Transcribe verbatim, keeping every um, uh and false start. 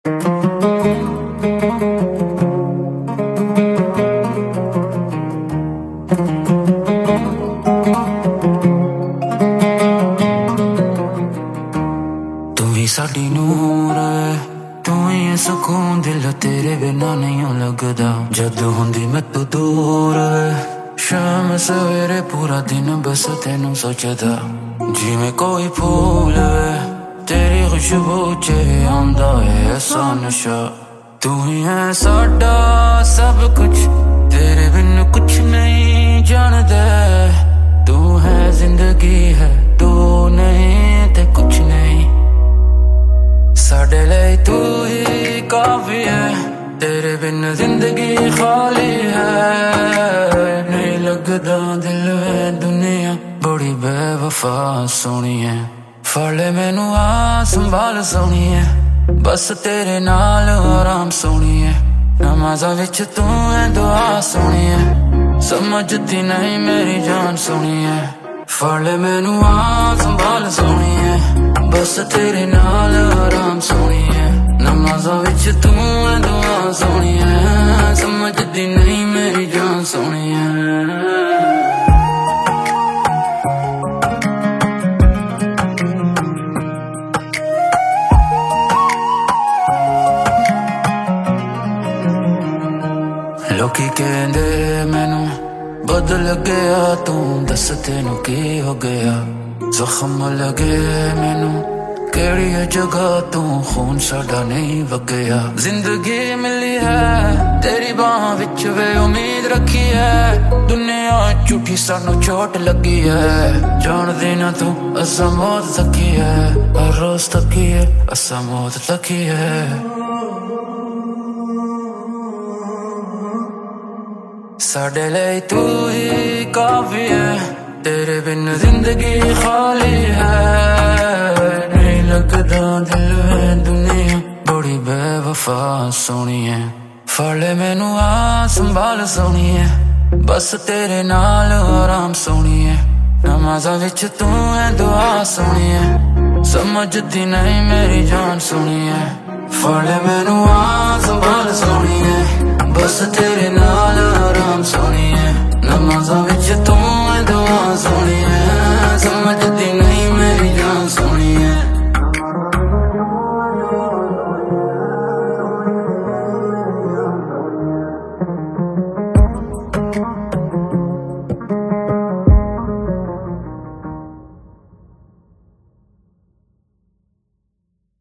साडी नूर तू ही सुकून दिल तेरे बिना नहीं लगदा जद हुंदी मैं तू दूर शाम सवेरे पूरा दिन बस तेनू सोचदा जिवें कोई फूल तेरी खुशबू च आंदा है ऐसा नशा तू ही है साडा सब कुछ तेरे बिन कुछ नहीं जानदा तू है जिंदगी है तू नहीं ते कुछ नहीं साडे लिए तू ही काफी है तेरे बिन जिंदगी खाली है नहीं लगदा दिल है दुनिया बड़ी बेवफा सोनी है फड़े मैनू आ संभाल सोनी है बस तेरे नाल आराम सोनी है नमाज़ां विच तू है दुआ सोनी है समझती नहीं मेरी जान सोनी है फड़े मैनू आ संभाल सोनी है बस तेरे नाल आराम सोनी है नमाज़ां विच तू है दुआ सोनी है समझदी नहीं मेरी जान सोनी है लोकी कहंदे मैनू बदल गया तू दस तेनू की हो गया जख्म लगे मैनू केड़ी जगह तू खून साडा नहीं वगया जिंदगी मिली है तेरी बाह विच वे उम्मीद रखी है दुनिया झूठी सानू चोट लगी है जान देना तू असा मौत तकी है हर रोज तकी है असा मौत तकी है साडे लिए तू ही काफी है तेरे बिन जिंदगी खाली है नहीं लगदा दिल है दुनिया बड़ी बेवफा सोनी है फड़े मैनू आ संभाल सोनी है बस तेरे नाल आराम सोनी है नमाज़ां विच तू है दुआ सोनी है समझदी नहीं मेरी जान सोनी है फड़े मैनू आ संभाल सोनी है बस तेरे